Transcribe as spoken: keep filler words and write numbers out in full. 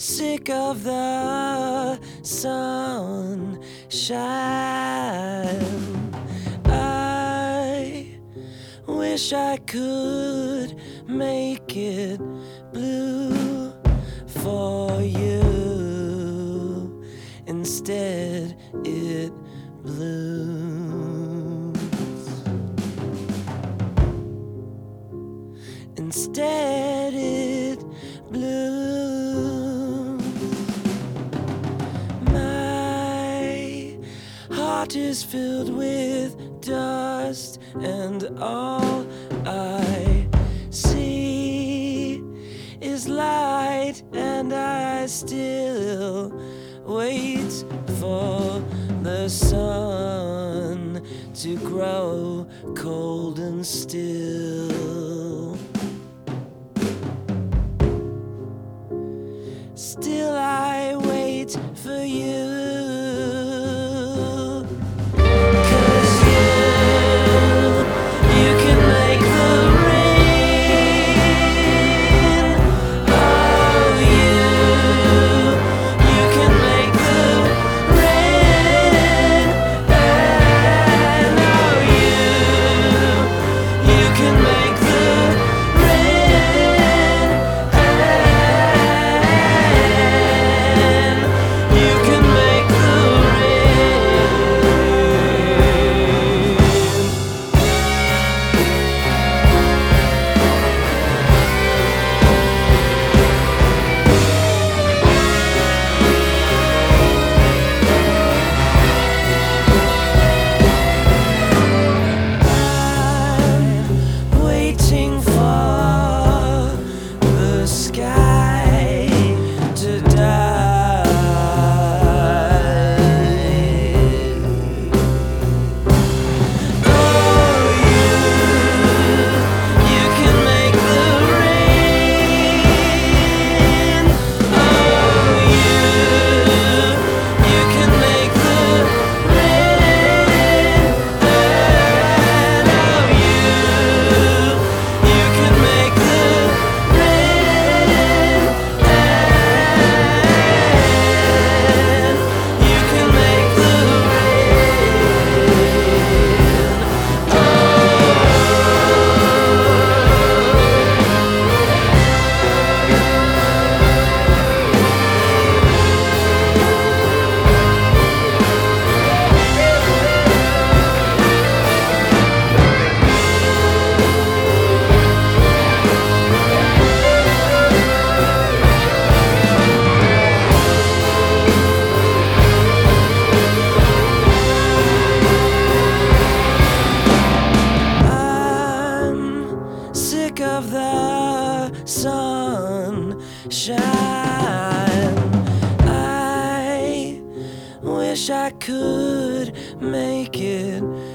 sick of the sunshine. I wish I could make it blue for you. Instead, it blooms. Instead, it blooms. My heart is filled with dust, and all I see is light, and I still wait for the sun to grow cold and still. Still I wait for you. Of the sunshine, I wish I could make it